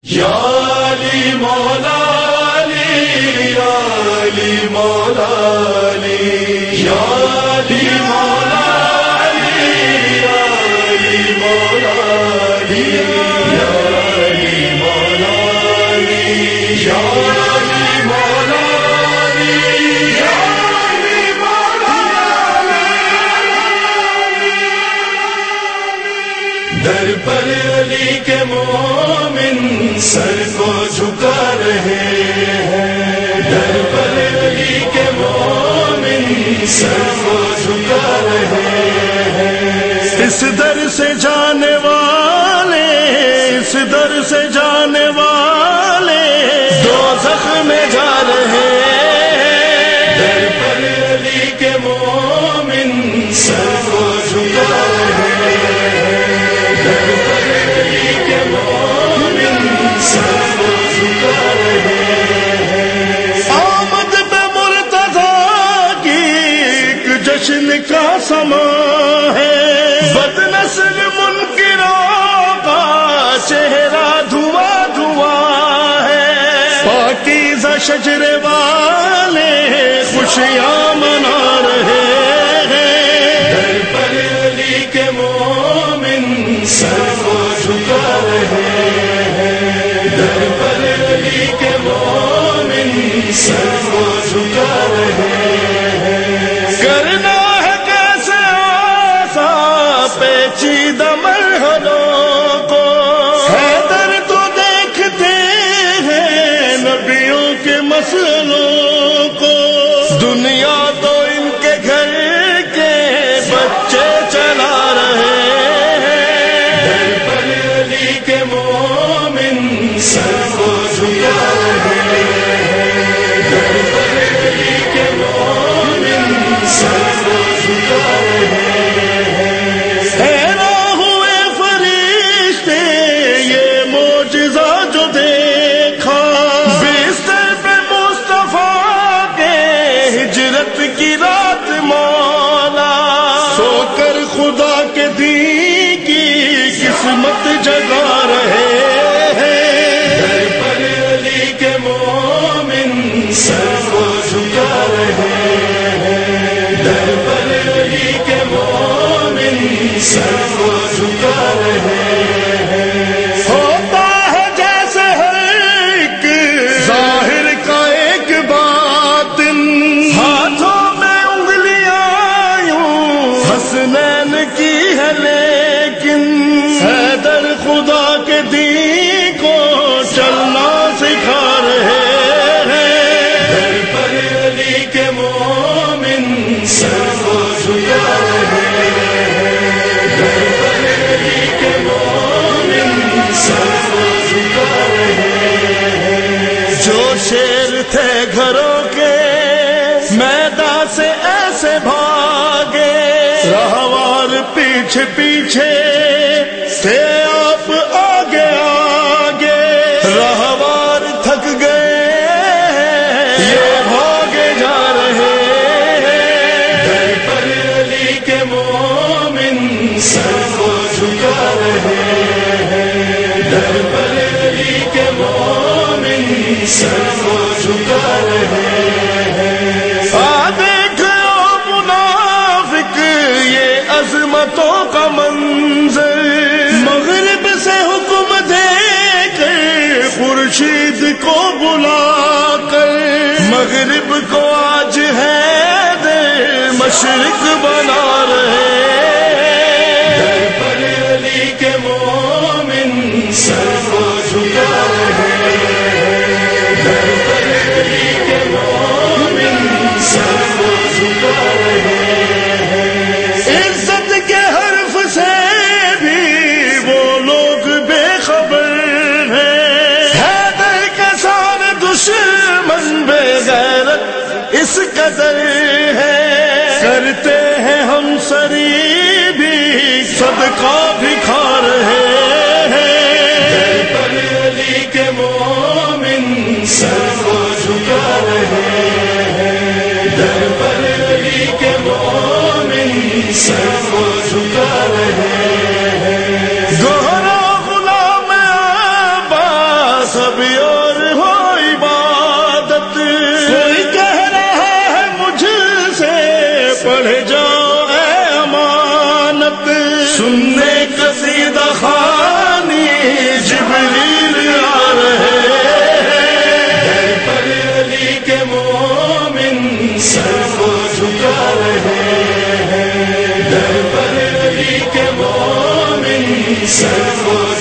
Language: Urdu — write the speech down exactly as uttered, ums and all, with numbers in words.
یا علی مولا علی، یا علی مولا علی، یا علی مولا علی، یا علی مولا علی، یا علی مولا علی، یا علی مولا علی، یا علی مولا علی۔ در پر علی کے مومن سر کو جھکا رہے ہیں، در پر علی کے مومن سر کو جھکا رہے ہیں۔ اس در سے جانے والے، اس در سے جانے والے دوزخ میں جا رہے ہیں۔ در پر علی کے مومن سر کو جھکا رہے ہیں، در پر علی کے مومن سر کو جھکا رہے ہیں۔ آمد پہ مرتضیٰ کی ایک جشن کا سما ہے، بد نسل منکروں کا چہرہ دھواں دھواں ہے، پاکیزہ شجرے والے خوشیاں منا رہے ہیں۔ در پر علی کے مومن سر کو جھکا رہے ہیں، در پر علی کے مومن سر کو جھکا رہے ہیں۔ کرنا ہے کیسے آسان پیچیدہ مرحلوں کو، حیدر تو دیکھتے ہیں نبیوں کے مسئلوں کو، دنیا تو ان کے گھر کے بچے چلا رہے ہیں۔ در پر علی کے مومن سر کو جھکا رہے ہیں، در پر علی کے مومن سر کو جھکا رہے ہیں۔ حیران ہوئے فرشتے یہ معجزہ جو دیکھا، بستر پہ مصطفیٰ کے ہجرت کی رات مولا، سو کر خدا کے دین کی قسمت جگا رہے ہیں۔ در پر علی کے مومن سر کو جھکا رہے ہیں، در پر علی کے مومن سر کو جھکا رہے ہیں۔ ہوتا ہے جیسے ہر ایک ظاہر کا ایک باطن، ہاتھوں میں انگلیاں یوں حسنین کی ہے لیکن، حیدر خدا کے دین کو چلنا سکھا رہے ہیں۔ در پر علی کے مومن سر کو جھکا رہے ہیں، در پر علی کے مومن سر کو جھکا رہے ہیں۔ جو شیر تھے گھروں کے میدان سے ایسے بھاگے، رہوار پیچھے پیچھے تھے آپ آگے آگے، رہوار تھک گئے یہ بھاگے جا رہے ہیں۔ در پر علی کے مومن سر کو جھکا رہے ہیں، در پر علی کے مومن سر کو جھکا رہے ہیں۔ آ دیکھو منافق یہ عظمتوں کا منظر، مغرب سے حکم دے کر خورشید کو بلا کر، مغرب کو آج ہے دے مشرق بنا رہے ہیں۔ در پر علی کے مومن سر کو جھکا رہے ہیں، در پر علی کے مومن سر کو جھکا رہے ہیں۔ عزت کے حرف سے بھی وہ لوگ بے خبر ہیں، حیدر کے سارے دشمن بے غیرت اس قدر ہے، کرتے ہیں ہم سری بھی صدقہ بھی کھا رہے ہیں۔ در پر علی کے مومن سر کو جھکا رہے ہیں، در پر علی کے مومن سر کو جھکا رہے ہیں۔ گہرا غلام عباس سب اور ہو عبادت، کوئی کہہ رہا ہے مجھ سے پڑھ جاؤ اے امانت، سننے قصیدہ خوانی جبریل آ رہے ہیں، پر علی کے مومن سر کو جھکا رہے ہیں، در پر علی کے مومن سر کو